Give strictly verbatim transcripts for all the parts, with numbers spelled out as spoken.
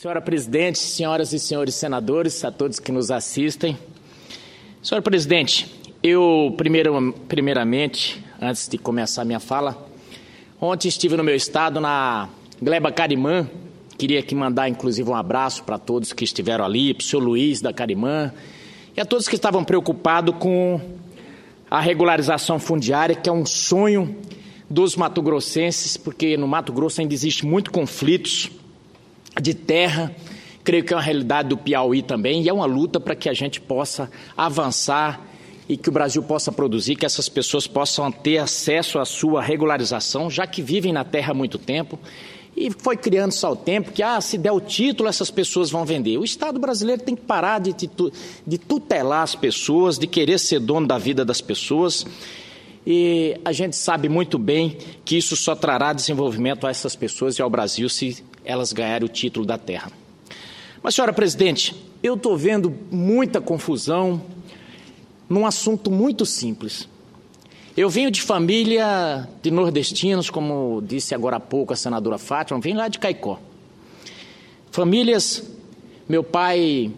Senhora Presidente, senhoras e senhores senadores, a todos que nos assistem. Senhora Presidente, eu, primeiro, primeiramente, antes de começar a minha fala, ontem estive no meu estado, na Gleba Carimã. Queria aqui mandar, inclusive, um abraço para todos que estiveram ali, para o senhor Luiz da Carimã, e a todos que estavam preocupados com a regularização fundiária, que é um sonho dos mato-grossenses, porque no Mato Grosso ainda existe muito conflitos de terra, creio que é uma realidade do Piauí também, e é uma luta para que a gente possa avançar e que o Brasil possa produzir, que essas pessoas possam ter acesso à sua regularização, já que vivem na terra há muito tempo. E foi criando-se ao tempo que, ah, se der o título, essas pessoas vão vender. O Estado brasileiro tem que parar de, de tutelar as pessoas, de querer ser dono da vida das pessoas. E a gente sabe muito bem que isso só trará desenvolvimento a essas pessoas e ao Brasil se elas ganharem o título da terra. Mas, senhora Presidente, eu estou vendo muita confusão num assunto muito simples. Eu venho de família de nordestinos, como disse agora há pouco a senadora Fátima, venho lá de Caicó. Famílias, meu pai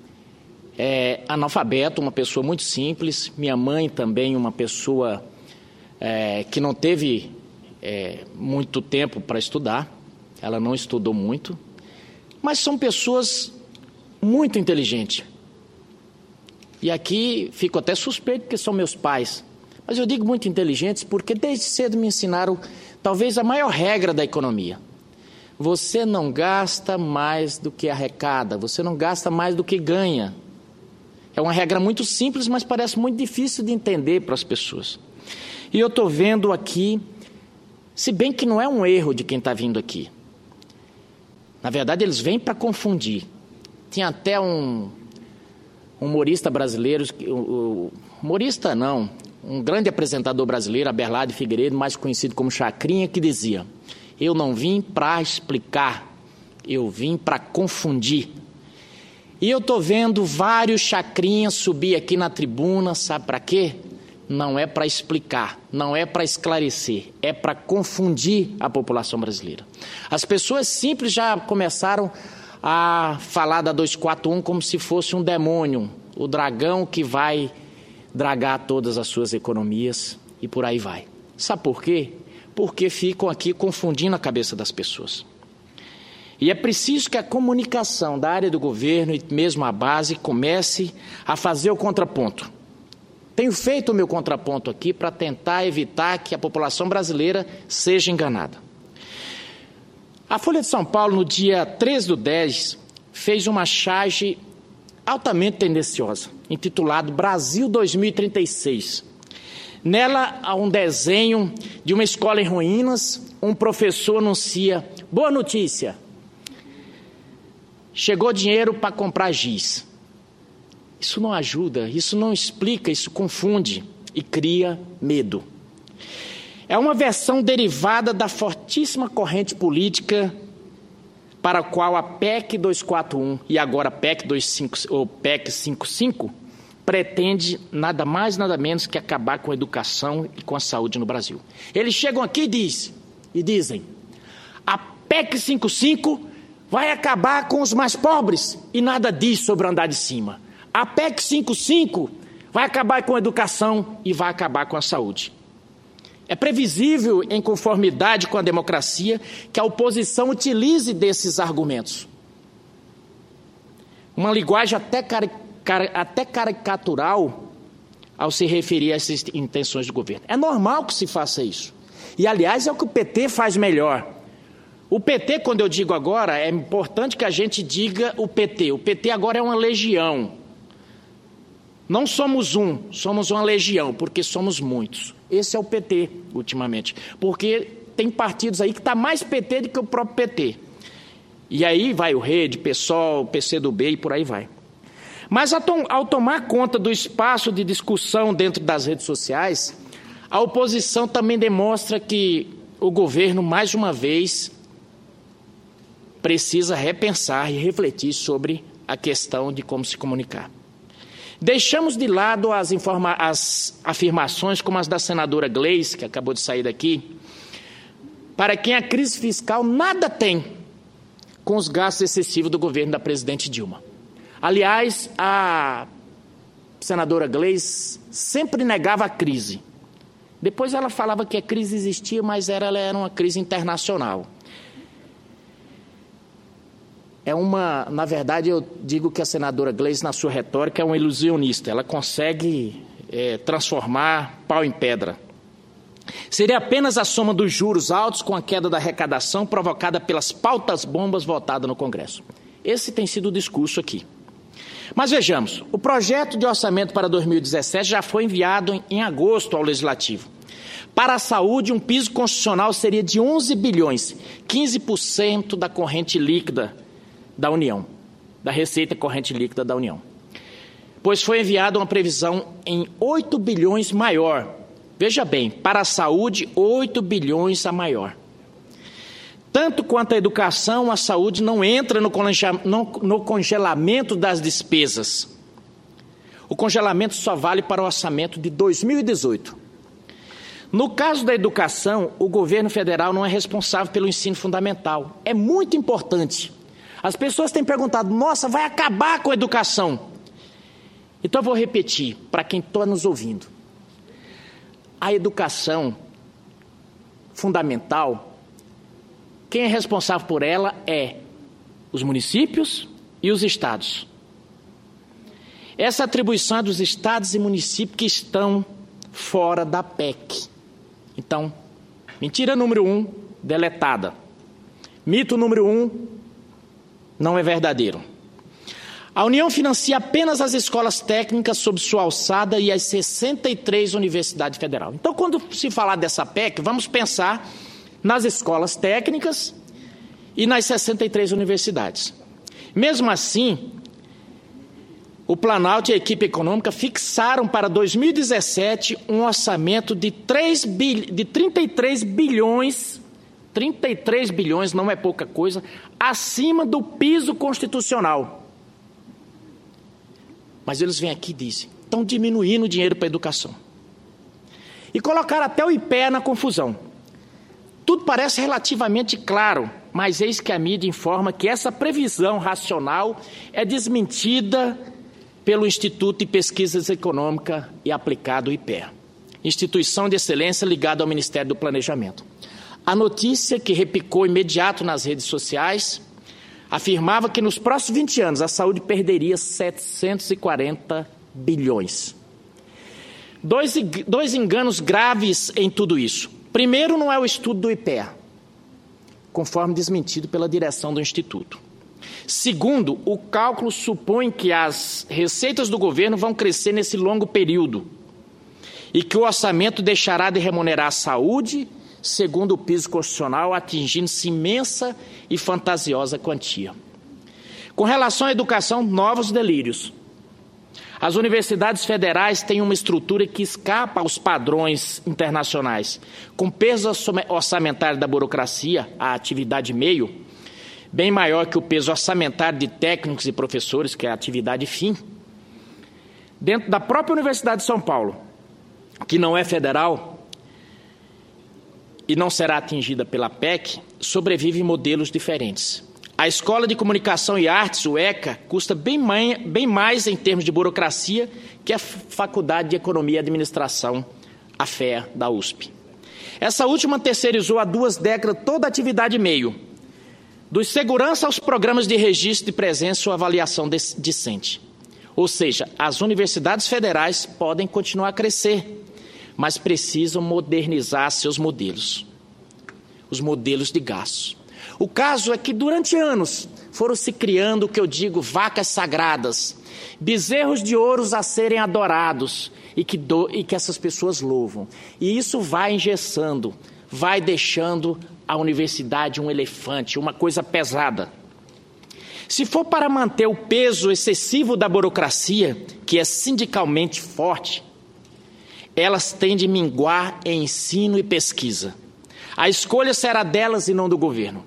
é analfabeto, uma pessoa muito simples, minha mãe também uma pessoa é, que não teve é, muito tempo para estudar, ela não estudou muito, mas são pessoas muito inteligentes. E aqui fico até suspeito porque são meus pais. Mas eu digo muito inteligentes porque desde cedo me ensinaram talvez a maior regra da economia. Você não gasta mais do que arrecada, você não gasta mais do que ganha. É uma regra muito simples, mas parece muito difícil de entender para as pessoas. E eu estou vendo aqui, se bem que não é um erro de quem está vindo aqui. Na verdade, eles vêm para confundir. Tinha até um humorista brasileiro, humorista não, um grande apresentador brasileiro, Aberlado Figueiredo, mais conhecido como Chacrinha, que dizia: eu não vim para explicar, eu vim para confundir. E eu estou vendo vários Chacrinhas subir aqui na tribuna, sabe para quê? Não é para explicar, não é para esclarecer, é para confundir a população brasileira. As pessoas simples já começaram a falar da duzentos e quarenta e um como se fosse um demônio, o dragão que vai dragar todas as suas economias e por aí vai. Sabe por quê? Porque ficam aqui confundindo a cabeça das pessoas. E é preciso que a comunicação da área do governo e mesmo a base comece a fazer o contraponto. Tenho feito o meu contraponto aqui para tentar evitar que a população brasileira seja enganada. A Folha de São Paulo, no dia treze do dez, fez uma charge altamente tendenciosa, intitulado Brasil dois mil e trinta e seis. Nela há um desenho de uma escola em ruínas, um professor anuncia: boa notícia, chegou dinheiro para comprar giz. Isso não ajuda, isso não explica, isso confunde e cria medo. É uma versão derivada da fortíssima corrente política para a qual a P E C duzentos e quarenta e um e agora a P E C duzentos e cinquenta e cinco, ou P E C cinquenta e cinco pretende nada mais, nada menos que acabar com a educação e com a saúde no Brasil. Eles chegam aqui e, diz, e dizem: a P E C cinquenta e cinco vai acabar com os mais pobres, e nada diz sobre o andar de cima. A P E C cinquenta e cinco vai acabar com a educação e vai acabar com a saúde. É previsível, em conformidade com a democracia, que a oposição utilize desses argumentos. Uma linguagem até, cari car até caricatural ao se referir a essas intenções do governo. É normal que se faça isso. E, aliás, é o que o P T faz melhor. O P T, quando eu digo agora, é importante que a gente diga o P T. O P T agora é uma legião. Não somos um, somos uma legião, porque somos muitos. Esse é o P T, ultimamente. Porque tem partidos aí que está mais P T do que o próprio P T. E aí vai o Rede, PSOL, P C do B e por aí vai. Mas ao, tom, ao tomar conta do espaço de discussão dentro das redes sociais, a oposição também demonstra que o governo, mais uma vez, precisa repensar e refletir sobre a questão de como se comunicar. Deixamos de lado as, informa as afirmações como as da senadora Gleice, que acabou de sair daqui, para quem a crise fiscal nada tem com os gastos excessivos do governo da presidente Dilma. Aliás, a senadora Gleice sempre negava a crise. Depois ela falava que a crise existia, mas era, ela era uma crise internacional. É uma, na verdade, eu digo que a senadora Gleice, na sua retórica, é uma ilusionista. Ela consegue é, transformar pau em pedra. Seria apenas a soma dos juros altos com a queda da arrecadação provocada pelas pautas-bombas votadas no Congresso. Esse tem sido o discurso aqui. Mas vejamos, o projeto de orçamento para dois mil e dezessete já foi enviado em, em agosto ao Legislativo. Para a saúde, um piso constitucional seria de onze bilhões, quinze por cento da corrente líquida da União, da receita corrente líquida da União. Pois foi enviada uma previsão em oito bilhões maior. Veja bem, para a saúde, oito bilhões a maior. Tanto quanto a educação, a saúde não entra no congelamento das despesas. O congelamento só vale para o orçamento de dois mil e dezoito. No caso da educação, o governo federal não é responsável pelo ensino fundamental. É muito importante. As pessoas têm perguntado, nossa, vai acabar com a educação. Então eu vou repetir para quem está nos ouvindo. A educação fundamental, quem é responsável por ela é os municípios e os estados. Essa atribuição é dos estados e municípios que estão fora da P E C. Então, mentira número um, deletada. Mito número um, não é verdadeiro. A União financia apenas as escolas técnicas sob sua alçada e as sessenta e três universidades federais. Então, quando se falar dessa P E C, vamos pensar nas escolas técnicas e nas sessenta e três universidades. Mesmo assim, o Planalto e a equipe econômica fixaram para dois mil e dezessete um orçamento de, três bil... de trinta e três bilhões, trinta e três bilhões não é pouca coisa, acima do piso constitucional. Mas eles vêm aqui e dizem, estão diminuindo o dinheiro para a educação. E colocaram até o I P E A na confusão. Tudo parece relativamente claro, mas eis que a mídia informa que essa previsão racional é desmentida pelo Instituto de Pesquisas Econômicas e Aplicado, I P E A, instituição de excelência ligada ao Ministério do Planejamento. A notícia, que repicou imediato nas redes sociais, afirmava que nos próximos vinte anos a saúde perderia setecentos e quarenta bilhões. Dois, dois enganos graves em tudo isso. Primeiro, não é o estudo do I P E A, conforme desmentido pela direção do Instituto. Segundo, o cálculo supõe que as receitas do governo vão crescer nesse longo período e que o orçamento deixará de remunerar a saúde segundo o piso constitucional, atingindo-se imensa e fantasiosa quantia. Com relação à educação, novos delírios. As universidades federais têm uma estrutura que escapa aos padrões internacionais, com peso orçamentário da burocracia, a atividade meio, bem maior que o peso orçamentário de técnicos e professores, que é a atividade fim. Dentro da própria Universidade de São Paulo, que não é federal e não será atingida pela P E C, sobrevivem modelos diferentes. A Escola de Comunicação e Artes, o ECA, custa bem mais, bem mais em termos de burocracia que a Faculdade de Economia e Administração, a F E A, da U S P. Essa última terceirizou há duas décadas toda a atividade meio, dos segurança aos programas de registro de presença ou avaliação discente. Ou seja, as universidades federais podem continuar a crescer, mas precisam modernizar seus modelos, os modelos de gastos. O caso é que durante anos foram se criando o que eu digo vacas sagradas, bezerros de ouros a serem adorados e que, do, e que essas pessoas louvam. E isso vai engessando, vai deixando a universidade um elefante, uma coisa pesada. Se for para manter o peso excessivo da burocracia, que é sindicalmente forte, elas têm de minguar em ensino e pesquisa. A escolha será delas e não do governo.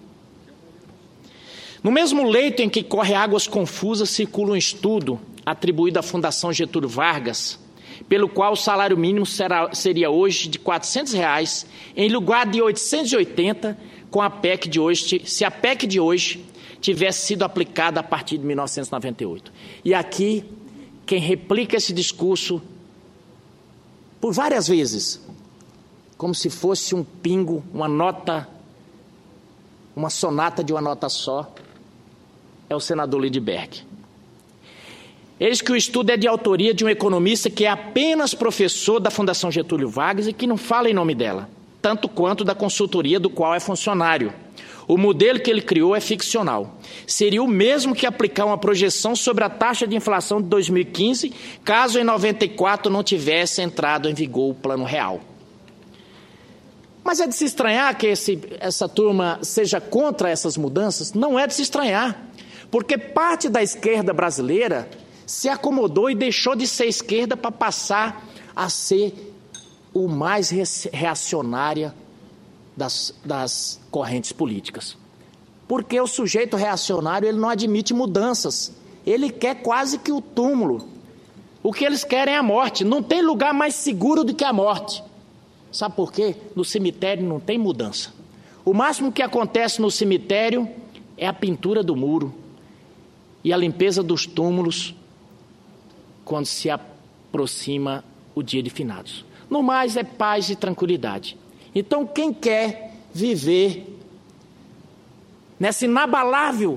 No mesmo leito em que corre águas confusas, circula um estudo atribuído à Fundação Getúlio Vargas, pelo qual o salário mínimo será, seria hoje de quatrocentos reais, em lugar de oitocentos e oitenta, com a P E C de hoje, se a P E C de hoje tivesse sido aplicada a partir de mil novecentos e noventa e oito. E aqui, quem replica esse discurso por várias vezes, como se fosse um pingo, uma nota, uma sonata de uma nota só, é o senador Lindbergh. Eis que o estudo é de autoria de um economista que é apenas professor da Fundação Getúlio Vargas e que não fala em nome dela, tanto quanto da consultoria do qual é funcionário. O modelo que ele criou é ficcional. Seria o mesmo que aplicar uma projeção sobre a taxa de inflação de dois mil e quinze, caso em noventa e quatro não tivesse entrado em vigor o Plano Real. Mas é de se estranhar que esse, essa turma seja contra essas mudanças? Não é de se estranhar, porque parte da esquerda brasileira se acomodou e deixou de ser esquerda para passar a ser o mais reacionária das, das correntes políticas. Porque o sujeito reacionário ele não admite mudanças. Ele quer quase que o túmulo. O que eles querem é a morte. Não tem lugar mais seguro do que a morte. Sabe por quê? No cemitério não tem mudança. O máximo que acontece no cemitério é a pintura do muro e a limpeza dos túmulos quando se aproxima o dia de finados. No mais, é paz e tranquilidade. Então, quem quer viver nessa inabalável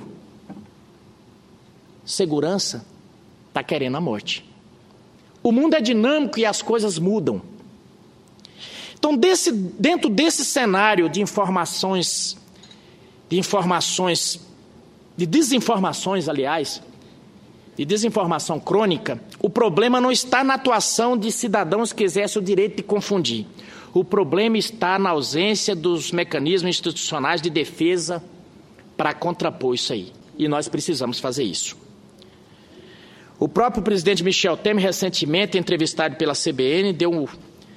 segurança, está querendo a morte. O mundo é dinâmico e as coisas mudam. Então, desse, dentro desse cenário de informações, de informações, de desinformações, aliás, de desinformação crônica, o problema não está na atuação de cidadãos que exercem o direito de confundir. O problema está na ausência dos mecanismos institucionais de defesa para contrapor isso aí. E nós precisamos fazer isso. O próprio presidente Michel Temer, recentemente entrevistado pela C B N, deu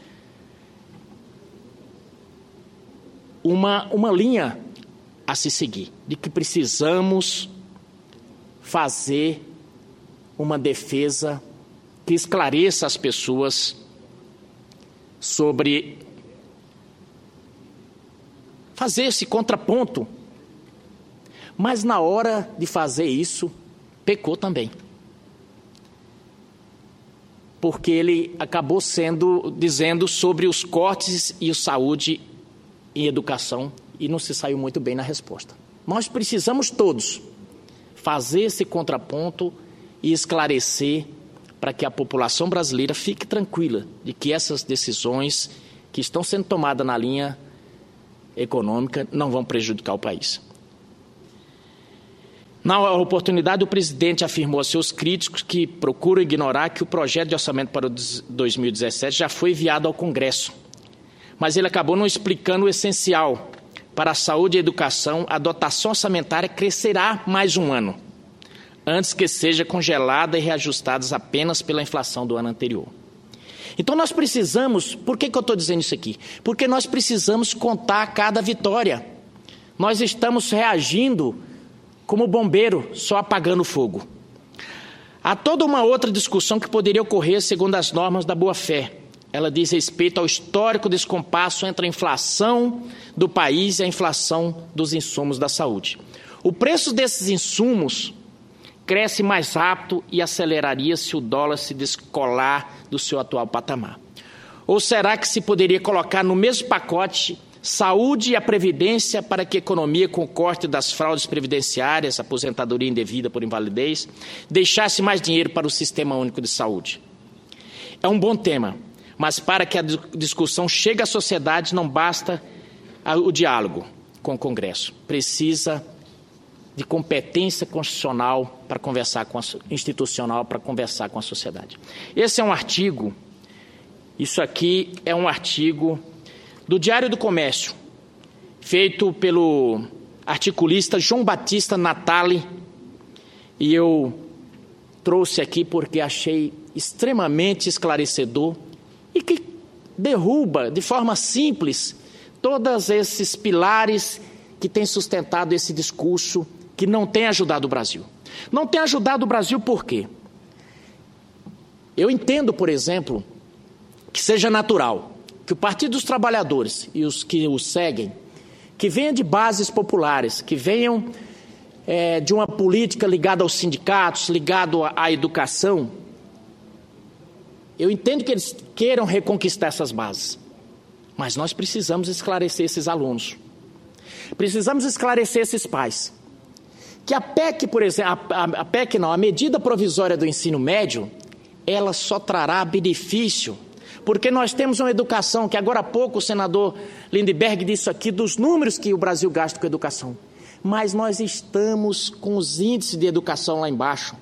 uma, uma linha a se seguir, de que precisamos fazer uma defesa que esclareça as pessoas sobre fazer esse contraponto. Mas na hora de fazer isso, pecou também. Porque ele acabou sendo, dizendo sobre os cortes e a saúde em educação e não se saiu muito bem na resposta. Nós precisamos todos fazer esse contraponto e esclarecer para que a população brasileira fique tranquila de que essas decisões que estão sendo tomadas na linha econômica não vão prejudicar o país. Na oportunidade, o presidente afirmou a seus críticos que procuram ignorar que o projeto de orçamento para o dois mil e dezessete já foi enviado ao Congresso. Mas ele acabou não explicando o essencial. Para a saúde e a educação, a dotação orçamentária crescerá mais um ano, antes que seja congelada e reajustada apenas pela inflação do ano anterior. Então nós precisamos, por que que eu estou dizendo isso aqui? Porque nós precisamos contar cada vitória. Nós estamos reagindo como bombeiro, só apagando fogo. Há toda uma outra discussão que poderia ocorrer segundo as normas da boa-fé. Ela diz respeito ao histórico descompasso entre a inflação do país e a inflação dos insumos da saúde. O preço desses insumos cresce mais rápido e aceleraria se o dólar se descolar do seu atual patamar. Ou será que se poderia colocar no mesmo pacote saúde e a previdência para que a economia, com o corte das fraudes previdenciárias, aposentadoria indevida por invalidez, deixasse mais dinheiro para o Sistema Único de Saúde? É um bom tema, mas para que a discussão chegue à sociedade não basta o diálogo com o Congresso. Precisa de competência constitucional para conversar com a, institucional para conversar com a sociedade. Esse é um artigo, isso aqui é um artigo do Diário do Comércio, feito pelo articulista João Batista Natali, e eu trouxe aqui porque achei extremamente esclarecedor e que derruba de forma simples todos esses pilares que têm sustentado esse discurso que não tem ajudado o Brasil. Não tem ajudado o Brasil por quê? Eu entendo, por exemplo, que seja natural que o Partido dos Trabalhadores e os que o seguem, que venham de bases populares, que venham é, de uma política ligada aos sindicatos, ligado à, à educação. Eu entendo que eles queiram reconquistar essas bases, mas nós precisamos esclarecer esses alunos. Precisamos esclarecer esses pais. Que a P E C, por exemplo, a, a P E C não, a medida provisória do ensino médio, ela só trará benefício, porque nós temos uma educação, que agora há pouco o senador Lindbergh disse aqui, dos números que o Brasil gasta com educação. Mas nós estamos com os índices de educação lá embaixo.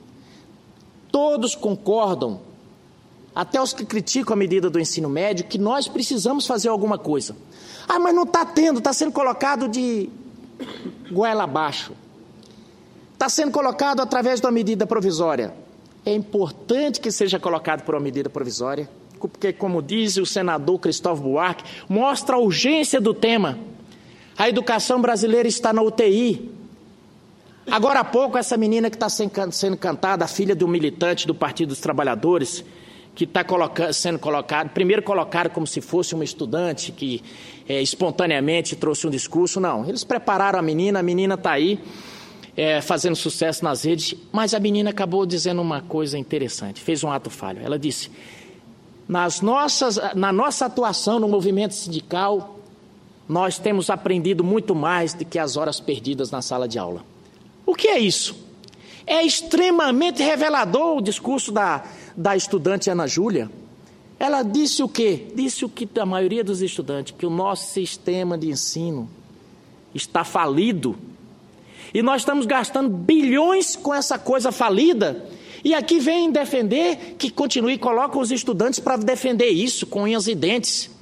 Todos concordam, até os que criticam a medida do ensino médio, que nós precisamos fazer alguma coisa. Ah, mas não está tendo, está sendo colocado de goela abaixo. Está sendo colocado através de uma medida provisória. É importante que seja colocado por uma medida provisória, porque, como diz o senador Cristóvão Buarque, mostra a urgência do tema. A educação brasileira está na U T I. Agora há pouco, essa menina que está sendo cantada, a filha de um militante do Partido dos Trabalhadores, que está coloca- sendo colocado, primeiro colocado como se fosse uma estudante que é, espontaneamente trouxe um discurso. Não, eles prepararam a menina, a menina está aí é, fazendo sucesso nas redes, mas a menina acabou dizendo uma coisa interessante, fez um ato falho. Ela disse, nas nossas, na nossa atuação no movimento sindical, nós temos aprendido muito mais do que as horas perdidas na sala de aula. O que é isso? É extremamente revelador o discurso da, da estudante Ana Júlia. Ela disse o quê? Disse o que a maioria dos estudantes, que o nosso sistema de ensino está falido. E nós estamos gastando bilhões com essa coisa falida. E aqui vem defender que continue e colocam os estudantes para defender isso com unhas e dentes.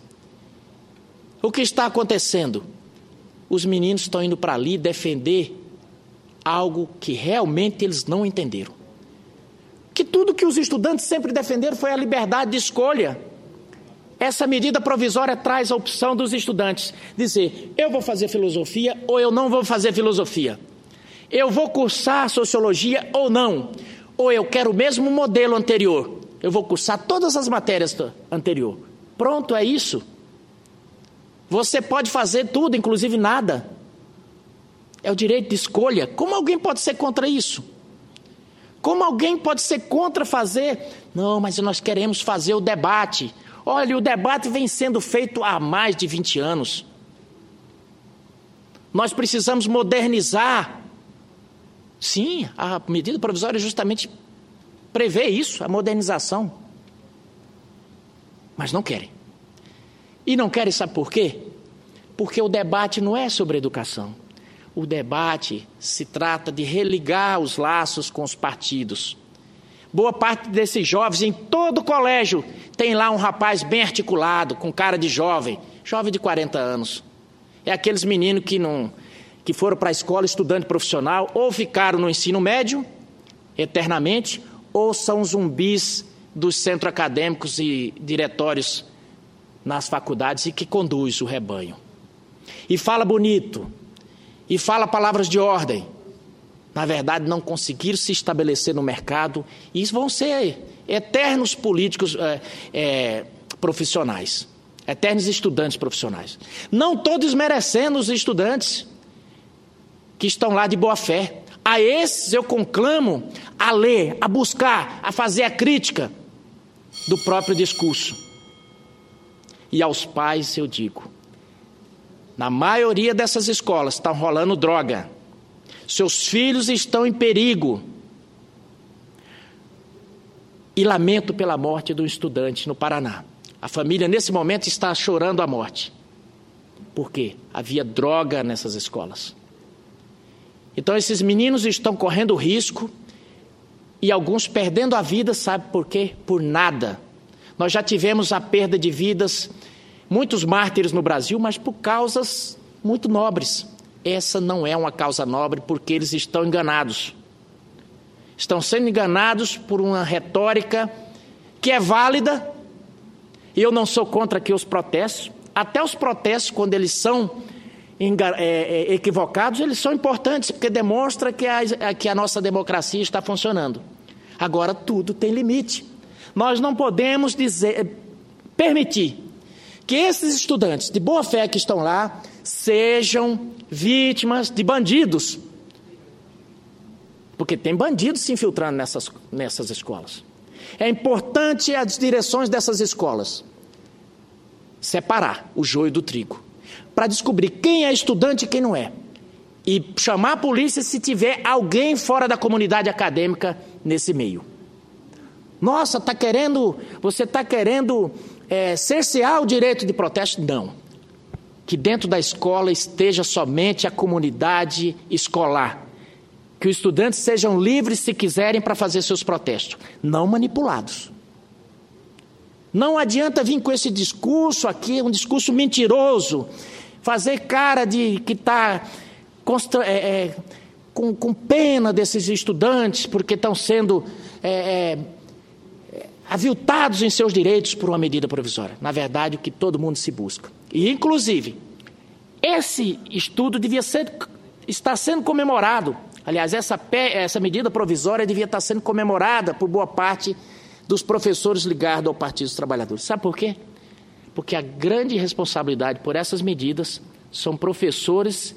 O que está acontecendo? Os meninos estão indo para ali defender algo que realmente eles não entenderam. Que tudo que os estudantes sempre defenderam foi a liberdade de escolha. Essa medida provisória traz a opção dos estudantes dizer, eu vou fazer filosofia ou eu não vou fazer filosofia. Eu vou cursar sociologia ou não. Ou eu quero o mesmo modelo anterior. Eu vou cursar todas as matérias anterior. Pronto, é isso. Você pode fazer tudo, inclusive nada. É o direito de escolha. Como alguém pode ser contra isso? Como alguém pode ser contra fazer? Não, mas nós queremos fazer o debate. Olha, o debate vem sendo feito há mais de vinte anos. Nós precisamos modernizar. Sim, a medida provisória justamente prevê isso, a modernização. Mas não querem. E não querem, sabe por quê? Porque o debate não é sobre educação. O debate se trata de religar os laços com os partidos. Boa parte desses jovens, em todo colégio, tem lá um rapaz bem articulado, com cara de jovem, jovem de quarenta anos. É aqueles meninos que, não, que foram para a escola estudante profissional, ou ficaram no ensino médio, eternamente, ou são zumbis dos centros acadêmicos e diretórios nas faculdades e que conduz o rebanho. E fala bonito, e fala palavras de ordem. Na verdade, não conseguiram se estabelecer no mercado e vão ser eternos políticos é, é, profissionais, eternos estudantes profissionais. Não todos merecendo os estudantes que estão lá de boa fé. A esses eu conclamo a ler, a buscar, a fazer a crítica do próprio discurso. E aos pais eu digo, na maioria dessas escolas estão rolando droga. Seus filhos estão em perigo. E lamento pela morte do estudante no Paraná. A família, nesse momento, está chorando a morte. Por quê? Havia droga nessas escolas. Então, esses meninos estão correndo risco e alguns perdendo a vida, sabe por quê? Por nada. Nós já tivemos a perda de vidas, muitos mártires no Brasil, mas por causas muito nobres. Essa não é uma causa nobre porque eles estão enganados. Estão sendo enganados por uma retórica que é válida. E eu não sou contra aqui os protestos. Até os protestos, quando eles são equivocados, eles são importantes, porque demonstra que a, que a nossa democracia está funcionando. Agora, tudo tem limite. Nós não podemos dizer, permitir que esses estudantes de boa fé que estão lá sejam vítimas de bandidos. porque tem bandidos se infiltrando nessas, nessas escolas. É importante as direções dessas escolas separar o joio do trigo, para descobrir quem é estudante e quem não é, e chamar a polícia se tiver alguém fora da comunidade acadêmica nesse meio. Nossa, tá querendo, você está querendo é, cercear o direito de protesto? Não. Que dentro da escola esteja somente a comunidade escolar. Que os estudantes sejam livres, se quiserem, para fazer seus protestos, não manipulados. Não adianta vir com esse discurso aqui, um discurso mentiroso, fazer cara de que está é, é, com, com pena desses estudantes, porque estão sendo é, é, aviltados em seus direitos por uma medida provisória. Na verdade, o que todo mundo se busca. E, inclusive, esse estudo devia ser, está sendo comemorado. Aliás, essa, essa medida provisória devia estar sendo comemorada por boa parte dos professores ligados ao Partido dos Trabalhadores. Sabe por quê? Porque a grande responsabilidade por essas medidas são professores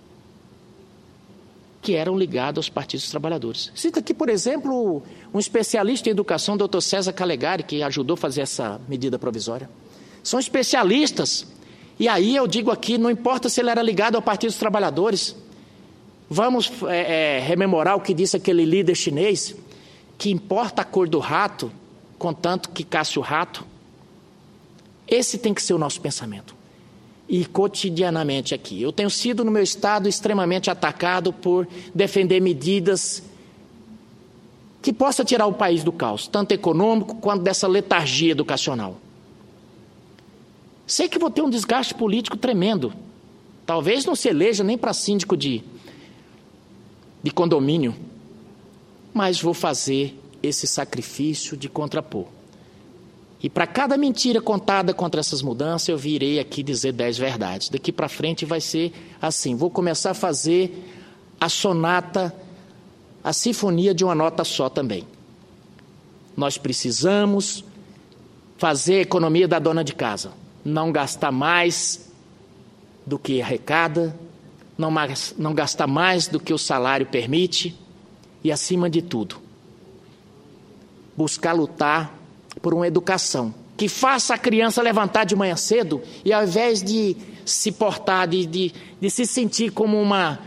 que eram ligados aos Partidos dos Trabalhadores. Cita aqui, por exemplo, um especialista em educação, doutor César Calegari, que ajudou a fazer essa medida provisória. São especialistas. E aí eu digo aqui, não importa se ele era ligado ao Partido dos Trabalhadores. Vamos é, é, rememorar o que disse aquele líder chinês, que importa a cor do rato, contanto que caça o rato. Esse tem que ser o nosso pensamento. E cotidianamente aqui. Eu tenho sido no meu estado extremamente atacado por defender medidas que possam tirar o país do caos, tanto econômico quanto dessa letargia educacional. Sei que vou ter um desgaste político tremendo. Talvez não se eleja nem para síndico de, de condomínio, mas vou fazer esse sacrifício de contrapor. E para cada mentira contada contra essas mudanças, eu virei aqui dizer dez verdades. Daqui para frente vai ser assim. Vou começar a fazer a sonata, a sinfonia de uma nota só também. Nós precisamos fazer a economia da dona de casa. Não gastar mais do que arrecada, não, mais, não gastar mais do que o salário permite e, acima de tudo, buscar lutar por uma educação que faça a criança levantar de manhã cedo e, ao invés de se portar, de, de, de se sentir como uma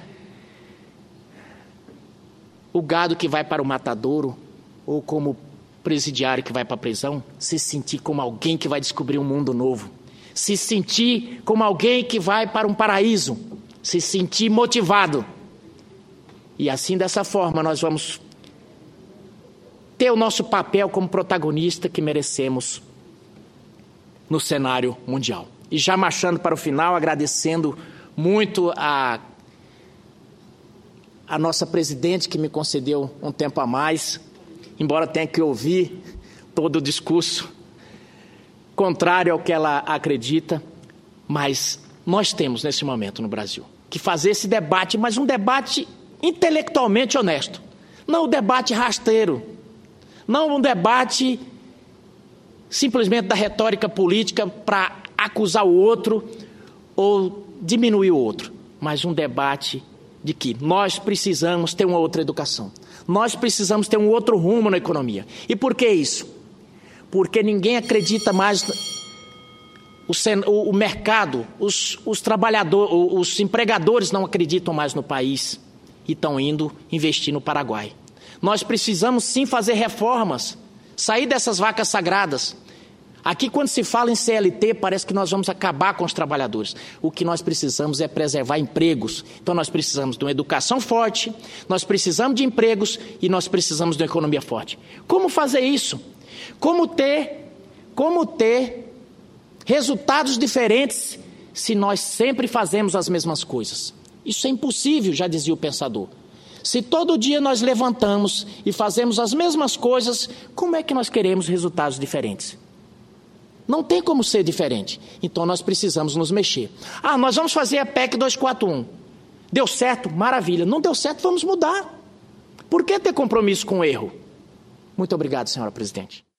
o gado que vai para o matadouro ou como presidiário que vai para a prisão, se sentir como alguém que vai descobrir um mundo novo, se sentir como alguém que vai para um paraíso, se sentir motivado. E assim, dessa forma, nós vamos ter o nosso papel como protagonista que merecemos no cenário mundial. E já marchando para o final, agradecendo muito a, a nossa presidente que me concedeu um tempo a mais, embora tenha que ouvir todo o discurso contrário ao que ela acredita, mas nós temos nesse momento no Brasil que fazer esse debate, mas um debate intelectualmente honesto, não o debate rasteiro, não um debate simplesmente da retórica política para acusar o outro ou diminuir o outro, mas um debate de que nós precisamos ter uma outra educação, nós precisamos ter um outro rumo na economia. E por que isso? Porque ninguém acredita mais, o, sen, o, o mercado, os, os trabalhadores, os empregadores não acreditam mais no país e estão indo investir no Paraguai. Nós precisamos sim fazer reformas, sair dessas vacas sagradas. Aqui, quando se fala em C L T, parece que nós vamos acabar com os trabalhadores. O que nós precisamos é preservar empregos. Então nós precisamos de uma educação forte, nós precisamos de empregos e nós precisamos de uma economia forte. Como fazer isso? Como ter, como ter resultados diferentes se nós sempre fazemos as mesmas coisas? Isso é impossível, já dizia o pensador. Se todo dia nós levantamos e fazemos as mesmas coisas, como é que nós queremos resultados diferentes? Não tem como ser diferente. Então nós precisamos nos mexer. Ah, nós vamos fazer a P E C duzentos e quarenta e um. Deu certo? Maravilha. Não deu certo? Vamos mudar. Por que ter compromisso com o erro? Muito obrigado, senhora presidente.